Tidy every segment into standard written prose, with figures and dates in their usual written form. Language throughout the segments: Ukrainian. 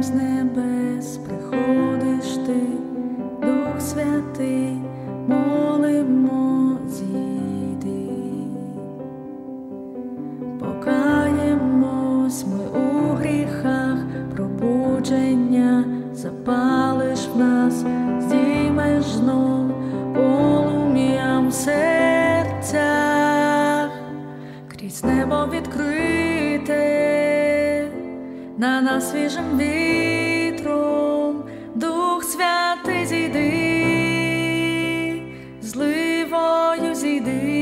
з небес приходиш ти, Дух Святий, молимо, зійди. Покаємось ми у гріхах, пробудження запалиш в нас, здіймеш знов полум'ям в серцях. Крізь небо відкрите, на нас свіжим вітром, Дух Святий, зійди, зливою зійди.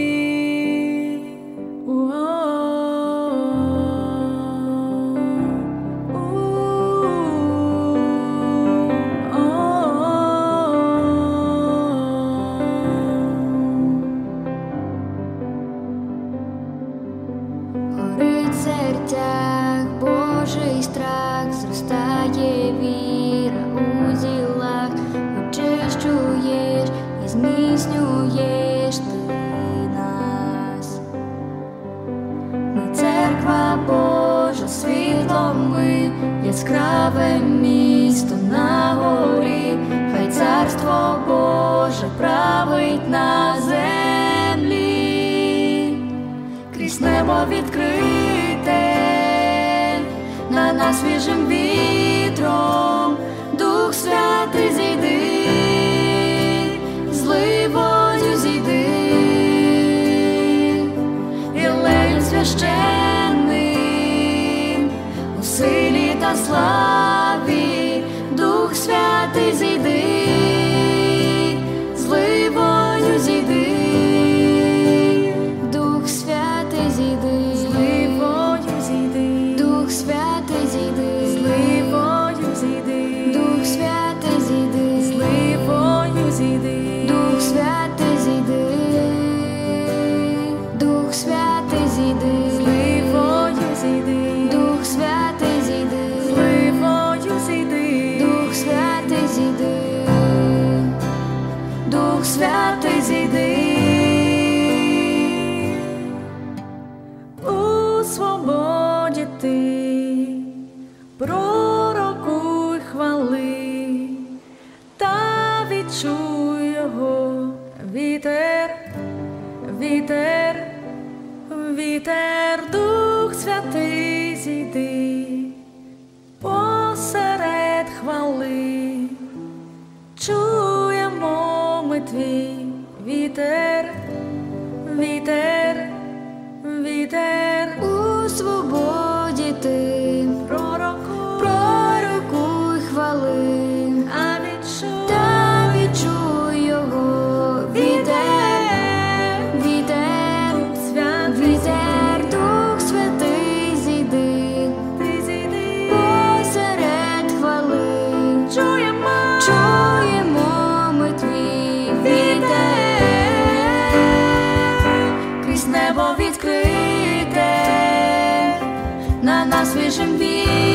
Горить в серцях Божий страх, зростає віра у ділах, очищуєш і зміцнюєш ти нас. Ми церква Божа, світло ми, яскраве місто на горі, хай царство Боже править на землі. Крізь небо відкрите, на нас свіжим вітром, Дух Святий, зійди, зливою зійди. Єлеєм священним, у силі та славі, Дух Святий, зійди, зливою зійди. Дух Святий, зійди, Зливою зійди, Дух Святий, зійди, зливою зійди, Дух Святий, зійди, зливою зійди, Дух Святий, зійди, Дух Святий, зійди, зливою зійди, Дух Святий, зійди, зливою зійди, Дух Святий, зійди, Дух Святий, зійди. У свободі ти пророкуй, хвали, та відчуй його вітер, вітер, вітер. Дух Святий, зійди посеред хвали, чуємо ми твій вітер, вітер, вітер. У свободі ти пророкуй, хвали, А відчуй, та відчуй його вітер, вітер, вітер. Дух Святий, зійди, ти зійди, посеред хвали, чуємо ми твій вітер. Крізь небо відкрите, на нас свіжим вітром,